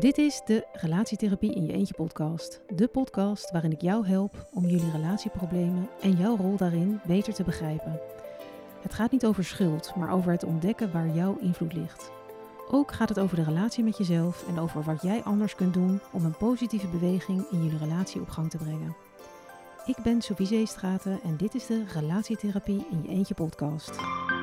Dit is de Relatietherapie in je eentje podcast. De podcast waarin ik jou help om jullie relatieproblemen en jouw rol daarin beter te begrijpen. Het gaat niet over schuld, maar over het ontdekken waar jouw invloed ligt. Ook gaat het over de relatie met jezelf en over wat jij anders kunt doen om een positieve beweging in jullie relatie op gang te brengen. Ik ben Sophie Zeestraten en dit is de Relatietherapie in je eentje podcast.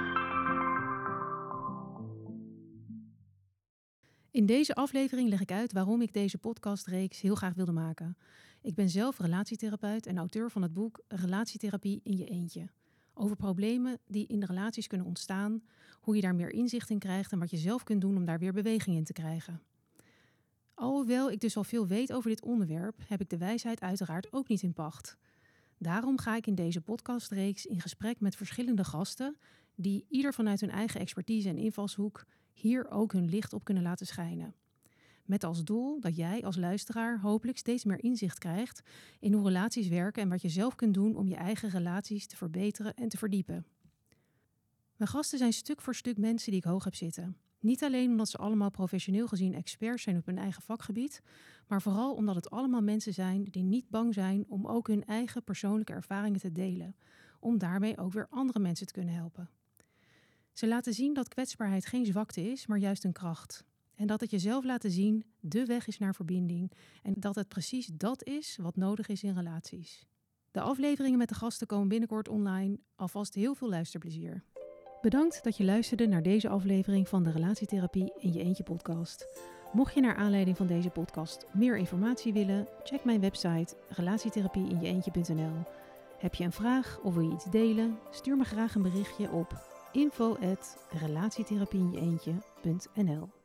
In deze aflevering leg ik uit waarom ik deze podcastreeks heel graag wilde maken. Ik ben zelf relatietherapeut en auteur van het boek Relatietherapie in je eentje. Over problemen die in de relaties kunnen ontstaan, hoe je daar meer inzicht in krijgt en wat je zelf kunt doen om daar weer beweging in te krijgen. Alhoewel ik dus al veel weet over dit onderwerp, heb ik de wijsheid uiteraard ook niet in pacht. Daarom ga ik in deze podcastreeks in gesprek met verschillende gasten die ieder vanuit hun eigen expertise en invalshoek hier ook hun licht op kunnen laten schijnen. Met als doel dat jij als luisteraar hopelijk steeds meer inzicht krijgt in hoe relaties werken en wat je zelf kunt doen om je eigen relaties te verbeteren en te verdiepen. Mijn gasten zijn stuk voor stuk mensen die ik hoog heb zitten. Niet alleen omdat ze allemaal professioneel gezien experts zijn op hun eigen vakgebied, maar vooral omdat het allemaal mensen zijn die niet bang zijn om ook hun eigen persoonlijke ervaringen te delen, om daarmee ook weer andere mensen te kunnen helpen. Ze laten zien dat kwetsbaarheid geen zwakte is, maar juist een kracht. En dat het jezelf laten zien de weg is naar verbinding en dat het precies dat is wat nodig is in relaties. De afleveringen met de gasten komen binnenkort online. Alvast heel veel luisterplezier. Bedankt dat je luisterde naar deze aflevering van de Relatietherapie in je eentje podcast. Mocht je naar aanleiding van deze podcast meer informatie willen, check mijn website relatietherapieinjeeentje.nl. Heb je een vraag of wil je iets delen? Stuur me graag een berichtje op info@relatietherapieinjeeentje.nl.